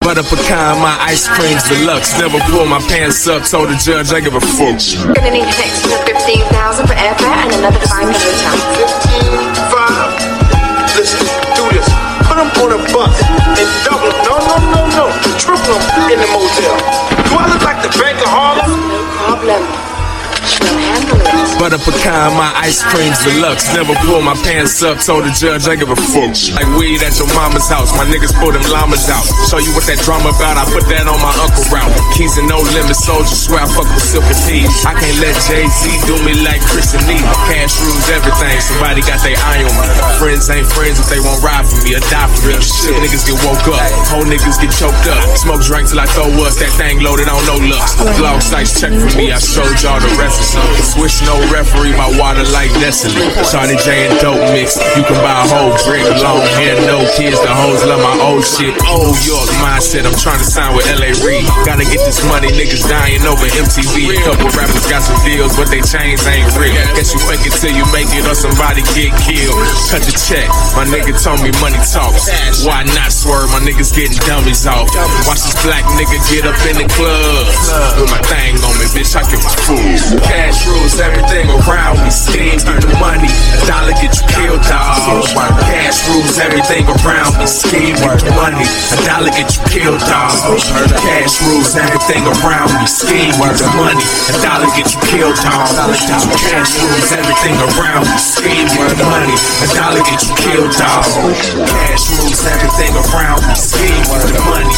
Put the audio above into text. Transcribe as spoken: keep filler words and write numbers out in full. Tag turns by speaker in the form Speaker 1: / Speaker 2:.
Speaker 1: Butter pecan, my ice cream's deluxe. Never pull my pants up, told the judge I give a fuck.
Speaker 2: You're gonna need an extra fifteen thousand for airfare and another five for hotel.
Speaker 3: Fifteen five. Listen, do this. Put them on a bus and double. No, no, no, no. Triple them in the motel. Do I look like the Bank of Harlem?
Speaker 2: No problem. We'll handle it.
Speaker 1: Butter pecan, my ice cream's deluxe. Never pull my pants up, told the judge I give a fuck. Like weed at your mama's house, my niggas pull them llamas out. Show you what that drama about, I put that on my uncle route. Keys and no limit, soldier, swear I fuck with Silver T. I can't let Jay-Z do me like Chris and Lee. Cash rules everything, somebody got their eye on me. Friends ain't friends if they won't ride for me or die for me. Shit, niggas get woke up, whole niggas get choked up. Smoke drink till I throw up, that thing loaded on no lux. Blog sites check for me, I showed y'all the recipe. Switch no referee, my water like Nestle. Shawty J and dope mix, you can buy a whole brick. Long hair, no kids, the hoes love my old shit. Old York mindset, I'm trying to sign with L A Reid. Gotta get this money, niggas dying over M T V. Couple rappers got some deals, but they chains ain't real. Guess you fake it till you make it or somebody get killed. Cut the check, my nigga told me money talks. Why not swerve, my niggas getting dummies off. Watch this black nigga get up in the club with my thing on me, bitch, I give a fool. Cash rules everything around me, schemes get the money, a dollar get you killed, dawg. Cash rules everything around me, schemes get the money, a dollar get you killed, dawg. Cash rules everything around me, schemes get the money, a dollar get you killed, dawg. Cash rules everything around me, schemes get the money, a dollar get you killed, dawg. Cash rules everything around me, schemes get the money,